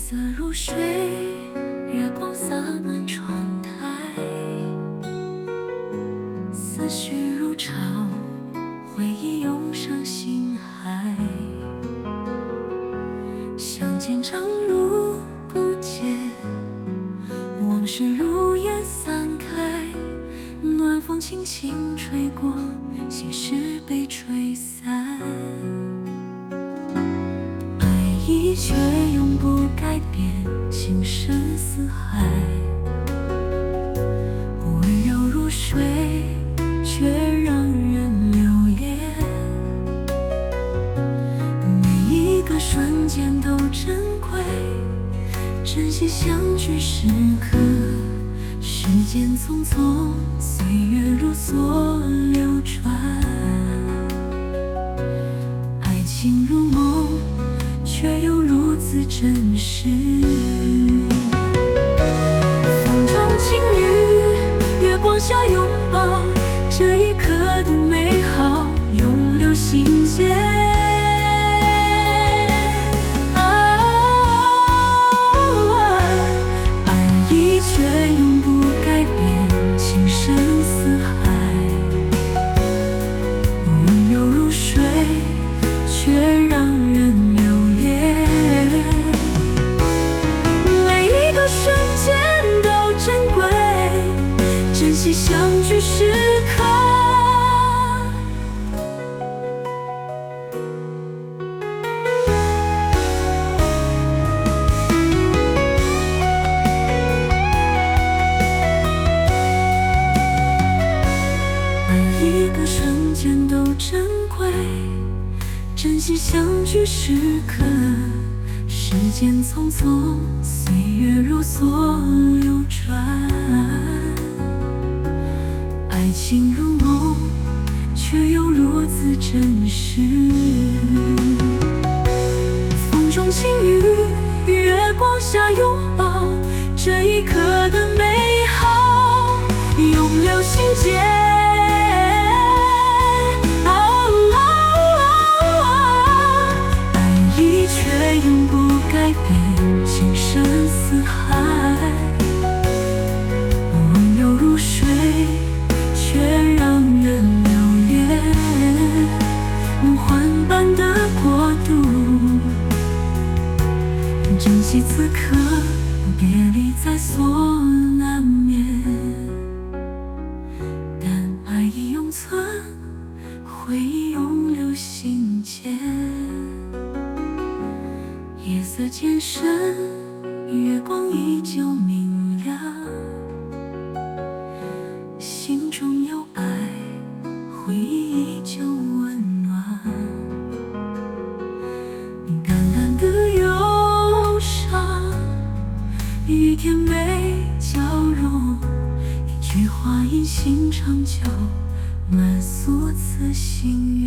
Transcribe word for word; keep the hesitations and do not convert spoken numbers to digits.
色如水，月光洒满窗台，思绪如潮，回忆涌上心海。相见长路不解，往事如烟散开，暖风轻轻吹过，心事被吹散。爱却永不改变，情深似海，温柔如水，却让人留恋。每一个瞬间都珍贵，珍惜相聚时刻。时间匆匆，岁月如梭流转，爱情如梦，却又如此真实。风中轻语，月光下拥抱，这一刻的美好永留心间。爱意却永不改变，情深似海，温柔如水，却让人珍惜相聚时刻。每一个瞬间都珍贵，珍惜相聚时刻。时间匆匆，岁月如梭流转，爱情如梦，却又如此真实。风中轻语，月光下拥抱，这一刻的美好永留心间。爱意却永不改变，情深似海，温柔如水，却让人留恋。梦幻般的国度，珍惜此刻，别离在所难免。但爱已永存，回忆永留心间。夜色渐深，月光依旧明亮，心中有爱，回忆依旧温暖。淡淡的忧伤，与甜美交融，一句话隐心长久，满诉此心愿。